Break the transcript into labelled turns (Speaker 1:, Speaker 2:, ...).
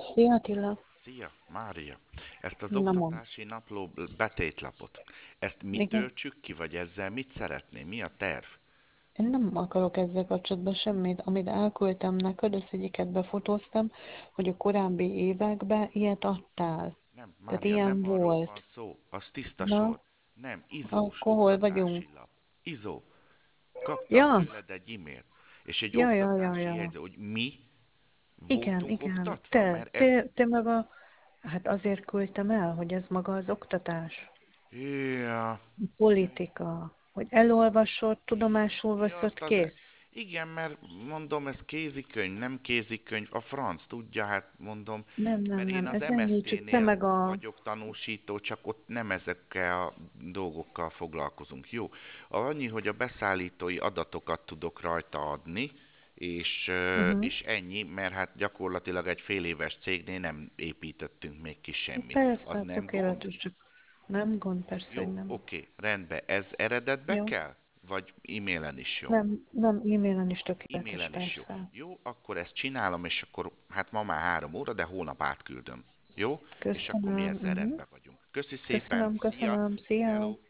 Speaker 1: Szia Attila!
Speaker 2: Szia, Mária! Ezt az
Speaker 1: Na mond.
Speaker 2: oktatási napló betétlapot, ezt mi
Speaker 1: Igen,
Speaker 2: töltsük ki, vagy ezzel mit szeretné? Mi a terv?
Speaker 1: én nem akarok ezzel kapcsolatban semmit, amit elküldtem neked, az egyiket befotóztam, hogy a korábbi években ilyet adtál.
Speaker 2: Nem,
Speaker 1: Tehát
Speaker 2: Mária,
Speaker 1: ilyen
Speaker 2: nem arról van
Speaker 1: volt.
Speaker 2: szó, az tiszta
Speaker 1: Na,
Speaker 2: sor. Nem, izós
Speaker 1: akkor hol vagyunk?
Speaker 2: oktatási lap. Izó. Kaptam
Speaker 1: Ja,
Speaker 2: tőled egy e-mailt, és egy
Speaker 1: ja.
Speaker 2: oktatási jegyző, hogy mi
Speaker 1: Igen,
Speaker 2: voltunk
Speaker 1: igen.
Speaker 2: oktatva,
Speaker 1: Te,
Speaker 2: mert ez...
Speaker 1: te, te meg a... Hát azért küldtem el, hogy ez maga az oktatás.
Speaker 2: Ja,
Speaker 1: Politika. Hogy elolvasod, tudomásul
Speaker 2: ja,
Speaker 1: veszed,
Speaker 2: azt az...
Speaker 1: kész.
Speaker 2: Igen, mert mondom, ez kézikönyv, nem kézikönyv, a franc tudja, hát mondom, mert én
Speaker 1: Nem,
Speaker 2: az
Speaker 1: ez ennyi, csak te
Speaker 2: MSZ-nél
Speaker 1: meg a...
Speaker 2: vagyok tanúsító, csak ott nem ezekkel a dolgokkal foglalkozunk. Jó, annyi, hogy a beszállítói adatokat tudok rajta adni,
Speaker 1: Uh-huh.
Speaker 2: és ennyi, mert hát gyakorlatilag egy fél éves cégnél nem építettünk még ki semmit. Az
Speaker 1: Persze,
Speaker 2: nem gond?
Speaker 1: tökéletes, csak nem gond, persze, hogy
Speaker 2: Jó,
Speaker 1: nem.
Speaker 2: oké, rendben. Ez eredetbe
Speaker 1: Jó?
Speaker 2: kell? Vagy e-mailen is jó?
Speaker 1: Nem, e-mailen is tökéletes,
Speaker 2: E-mailen is jó.
Speaker 1: persze.
Speaker 2: Jó, akkor ezt csinálom, és akkor hát ma már 3 óra, de holnap átküldöm. Jó? És akkor mi
Speaker 1: Köszönöm.
Speaker 2: ezzel
Speaker 1: Uh-huh.
Speaker 2: rendben vagyunk. Köszi szépen, szia,
Speaker 1: Köszönöm, szia!
Speaker 2: hello!